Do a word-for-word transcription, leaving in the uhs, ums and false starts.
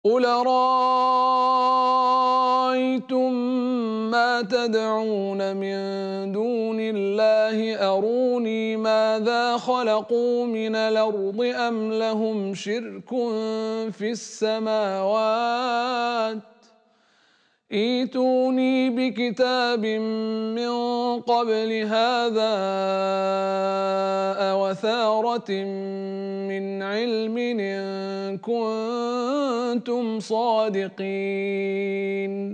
قُلْ أَرَأَيْتُم مَّا تَدْعُونَ مِن دُونِ اللَّهِ أَرُونِي مَاذَا خَلَقُوا مِنَ الْأَرْضِ أَمْ لَهُمْ شِرْكٌ فِي السَّمَاوَاتِ ۖ ائْتُونِي بِكِتَابٍ مِّن قَبْلِ هَٰذَا أَوْ أَثَارَةٍ مِّنْ عِلْمٍ إِن كُنتُمْ صَادِقِينَ